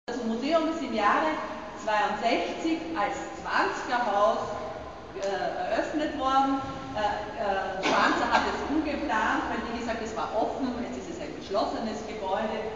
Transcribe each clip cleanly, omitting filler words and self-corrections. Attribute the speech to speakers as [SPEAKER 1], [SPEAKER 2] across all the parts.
[SPEAKER 1] Das Museum ist im Jahre 62 als 20er-Haus eröffnet worden. Schwanzer hat es umgeplant, weil wie gesagt, es war offen, jetzt ist es ein geschlossenes Gebäude.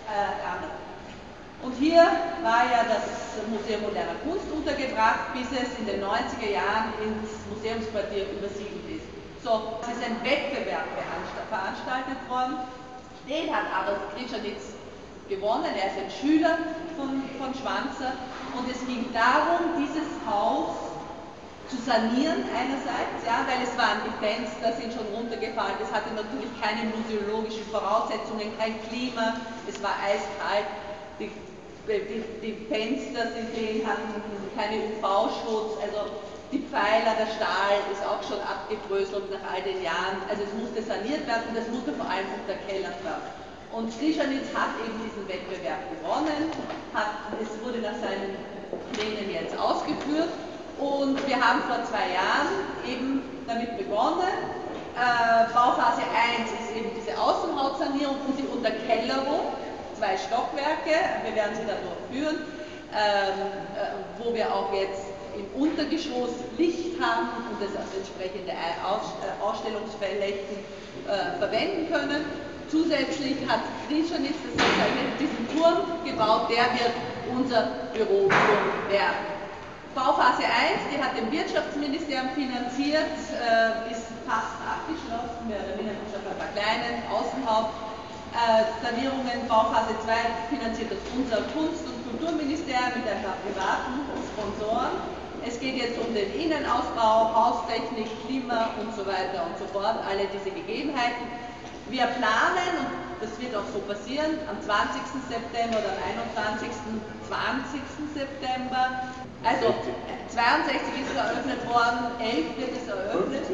[SPEAKER 1] Und hier war ja das Museum Moderner Kunst untergebracht, bis es in den 90er Jahren ins Museumsquartier übersiedelt ist. So, es ist ein Wettbewerb veranstaltet worden, den hat Adolf Krischanitz gewonnen, er ist ein Schüler von Schwanzer, und es ging darum, dieses Haus zu sanieren einerseits, ja, weil es waren die Fenster, sind schon runtergefallen, es hatte natürlich keine museologischen Voraussetzungen, kein Klima, es war eiskalt, die Fenster hatten keinen UV-Schutz, also die Pfeiler, der Stahl ist auch schon abgebröselt nach all den Jahren, also es musste saniert werden und es musste vor allem unterkellert werden. Und Krischanitz hat eben diesen Wettbewerb gewonnen, es wurde nach seinen Plänen jetzt ausgeführt und wir haben vor 2 Jahren eben damit begonnen. Bauphase 1 ist eben diese Außenhaussanierung und die Unterkellerung, 2 Stockwerke, wir werden sie da durchführen, wo wir auch jetzt im Untergeschoss Licht haben und das als entsprechende Ausstellungsflächen verwenden können. Zusätzlich hat Krischanitz diesen Turm gebaut, der wird unser Büroturm werden. Bauphase 1, die hat dem Wirtschaftsministerium finanziert, ist fast abgeschlossen, mehr oder weniger mit ein paar kleinen Außenhaussanierungen. Bauphase 2 finanziert das unser Kunst- und Kulturministerium mit ein paar privaten Sponsoren. Es geht jetzt um den Innenausbau, Haustechnik, Klima und so weiter und so fort, alle diese Gegebenheiten. Wir planen, und das wird auch so passieren, am 20. September oder am 21. 20. September, also 62 ist es eröffnet worden, 11 wird es eröffnet,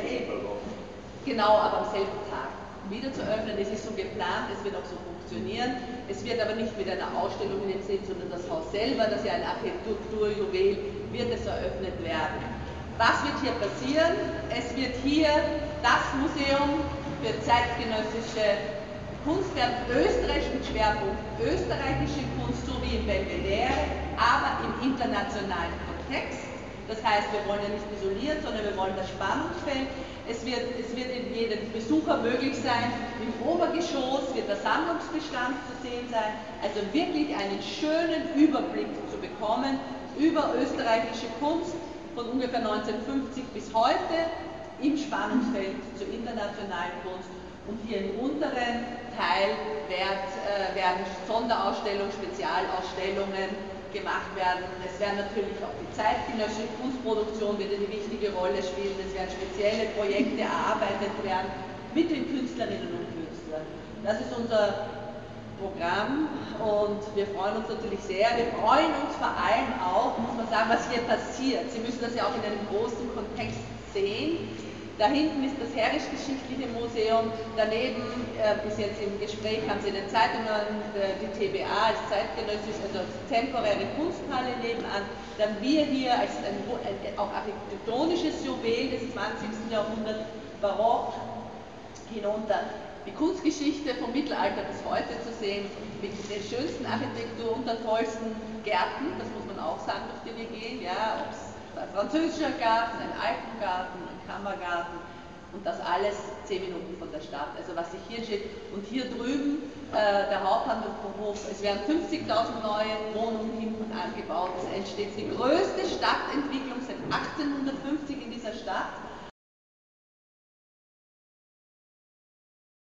[SPEAKER 1] genau, aber am selben Tag wieder zu öffnen, es ist so geplant, es wird auch so funktionieren, es wird aber nicht mit einer Ausstellung in dem Sinn, sondern das Haus selber, das ist ja ein Architekturjuwel, wird es eröffnet werden. Was wird hier passieren? Es wird hier das Museum für zeitgenössische Kunst werden, Österreich mit Schwerpunkt österreichische Kunst, so wie im Belvedere, aber im internationalen Kontext. Das heißt, wir wollen ja nicht isoliert, sondern wir wollen das Spannungsfeld. Es wird in jedem Besucher möglich sein, im Obergeschoss wird der Sammlungsbestand zu sehen sein, also wirklich einen schönen Überblick zu bekommen über österreichische Kunst von ungefähr 1950 bis heute, im Spannungsfeld zur internationalen Kunst, und hier im unteren Teil werden Sonderausstellungen, Spezialausstellungen gemacht werden. Es werden natürlich auch die zeitgenössische Kunstproduktion wird eine wichtige Rolle spielen, es werden spezielle Projekte erarbeitet werden mit den Künstlerinnen und Künstlern. Das ist unser Programm und wir freuen uns natürlich sehr. Wir freuen uns vor allem auch, muss man sagen, was hier passiert. Sie müssen das ja auch in einem großen Kontext sehen. Da hinten ist das Herrisch-Geschichtliche Museum, daneben ist jetzt im Gespräch, haben Sie in den Zeitungen, die TBA als zeitgenössisch, also temporäre Kunsthalle nebenan, dann wir hier als ein auch architektonisches Juwel des 20. Jahrhunderts, barock hinunter. Die Kunstgeschichte vom Mittelalter bis heute zu sehen, mit der schönsten Architektur und den tollsten Gärten, das muss man auch sagen, durch die wir gehen, ja, ob es ein französischer Garten, ein Alpengarten, ein Kammergarten, und das alles 10 Minuten von der Stadt. Also was sich hier steht, und hier drüben der Hauptbahnhof, es werden 50.000 neue Wohnungen hinten angebaut, es entsteht die größte Stadtentwicklung